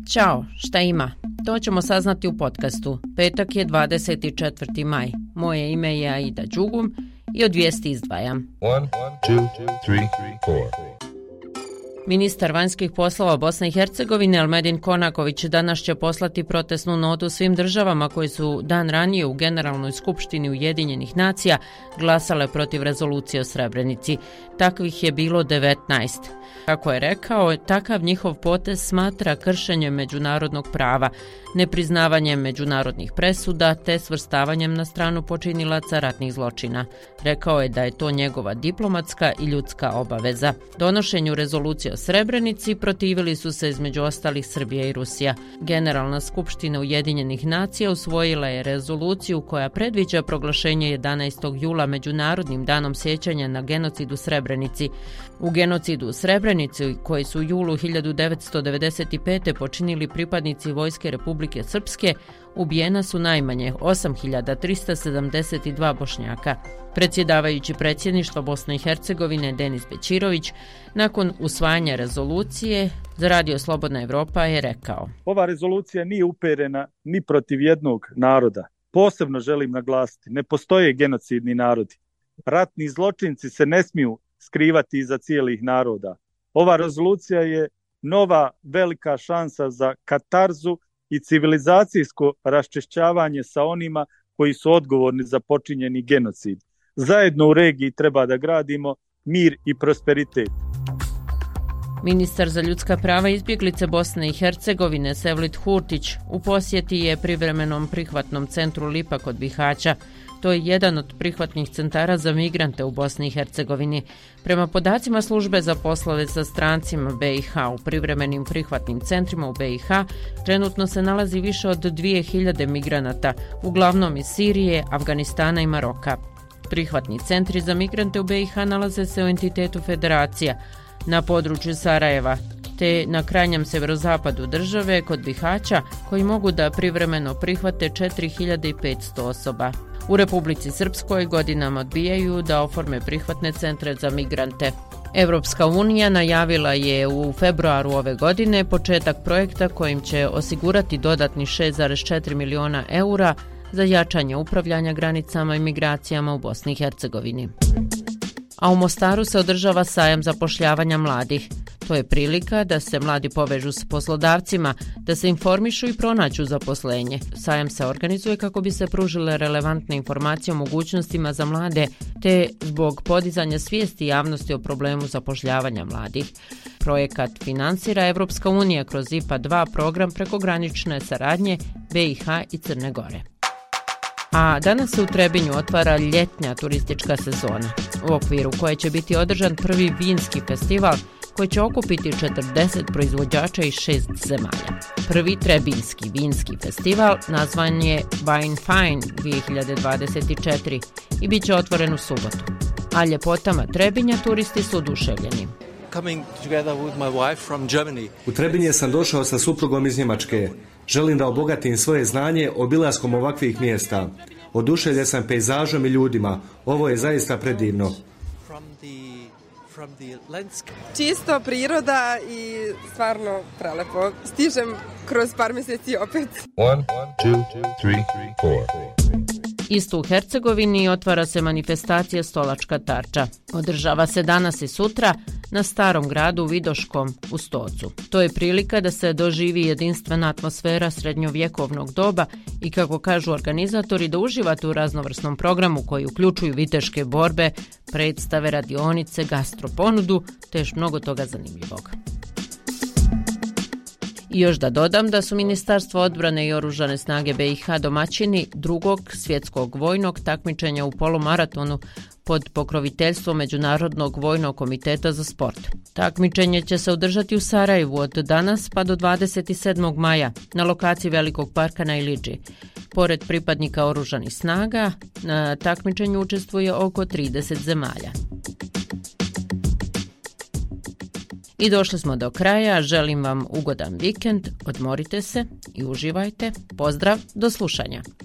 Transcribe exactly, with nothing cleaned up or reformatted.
Ćao, šta ima? To ćemo saznati u podcastu. Petak je dvadeset četvrti maj. Moje ime je Aida Đugum i od vijesti izdvajam. One, two, three, four. Ministar vanjskih poslova Bosne i Hercegovine Elmedin Konaković danas će poslati protestnu notu svim državama koji su dan ranije u Generalnoj skupštini Ujedinjenih nacija glasale protiv rezolucije o Srebrenici. Takvih je bilo devetnaest. Kako je rekao, takav njihov potez smatra kršenjem međunarodnog prava, nepriznavanjem međunarodnih presuda te svrstavanjem na stranu počinilaca ratnih zločina. Rekao je da je to njegova diplomatska i ljudska obaveza. Donošenju rezolucije o Srebrenici protivili su se između ostalih Srbija i Rusija. Generalna skupština Ujedinjenih nacija usvojila je rezoluciju koja predviđa proglašenje jedanaestog jula Međunarodnim danom sjećanja na genocid u Srebrenici. U genocidu u Srebrenici, koji su u julu hiljadu devetsto devedeset pete počinili pripadnici Vojske Republike Srpske, ubijena su najmanje osam hiljada trista sedamdeset dva Bošnjaka. Predsjedavajući predsjedništva Bosne i Hercegovine Denis Bećirović nakon usvajanja rezolucije za Radio Slobodna Evropa je rekao: Ova rezolucija nije uperena ni protiv jednog naroda. Posebno želim naglasiti, ne postoje genocidni narodi. Ratni zločinci se ne smiju skrivati iza cijelih naroda. Ova rezolucija je nova velika šansa za katarzu i civilizacijsko raščišćavanje sa onima koji su odgovorni za počinjeni genocid. Zajedno u regiji treba da gradimo mir i prosperitet. Ministar za ljudska prava i izbjeglice Bosne i Hercegovine Sevlit Hurtić u posjeti je privremenom prihvatnom centru Lipa kod Bihaća. To je jedan od prihvatnih centara za migrante u Bosni i Hercegovini. Prema podacima službe za poslove sa strancima B i H u privremenim prihvatnim centrima u B i H trenutno se nalazi više od dvije hiljade migranata, uglavnom iz Sirije, Afganistana i Maroka. Prihvatni centri za migrante u B i H nalaze se u entitetu federacija na području Sarajeva, te na krajnjem severozapadu države kod Bihaća, koji mogu da privremeno prihvate četiri hiljade petsto osoba. U Republici Srpskoj godinama odbijaju da oforme prihvatne centre za migrante. Evropska unija najavila je u februaru ove godine početak projekta kojim će osigurati dodatni šest zarez četiri miliona eura za jačanje upravljanja granicama i migracijama u Bosni i Hercegovini. A u Mostaru se održava sajam zapošljavanja mladih. To je prilika da se mladi povežu s poslodavcima, da se informišu i pronađu zaposlenje. Sajam se organizuje kako bi se pružile relevantne informacije o mogućnostima za mlade, te zbog podizanja svijesti javnosti o problemu zapošljavanja mladih. Projekat finansira Evropska unija kroz I P A dva program prekogranične saradnje B i H i Crne Gore. A danas se u Trebinju otvara ljetnja turistička sezona, u okviru koje će biti održan prvi vinski festival koji će okupiti četrdeset proizvođača iz šest zemalja. Prvi Trebinski vinski festival nazvan je Wine Fine dvije hiljade dvadeset četiri i bit će otvoren u subotu. A ljepotama Trebinja turisti su oduševljeni. U Trebinje sam došao sa suprugom iz Njemačke. Želim da obogatim svoje znanje obilaskom ovakvih mjesta. Oduševljen sam pejzažom i ljudima. Ovo je zaista predivno. Čisto priroda i stvarno prelepo. Stižem kroz par mjeseci opet. One, two, three, four. Isto u Hercegovini otvara se manifestacija Stolačka tarča. Održava se danas i sutra na Starom gradu Vidoškom u Stocu. To je prilika da se doživi jedinstvena atmosfera srednjovjekovnog doba i, kako kažu organizatori, da uživate u raznovrsnom programu koji uključuju viteške borbe, predstave, radionice, gastroponudu te još mnogo toga zanimljivog. I još da dodam da su Ministarstvo odbrane i Oružane snage B i H domaćini drugog svjetskog vojnog takmičenja u polumaratonu pod pokroviteljstvom Međunarodnog vojnog komiteta za sport. Takmičenje će se održati u Sarajevu od danas pa do dvadeset sedmog maja na lokaciji Velikog parka na Ilidži. Pored pripadnika Oružanih snaga, na takmičenju učestvuje oko trideset zemalja. I došli smo do kraja, želim vam ugodan vikend, odmorite se i uživajte. Pozdrav, do slušanja.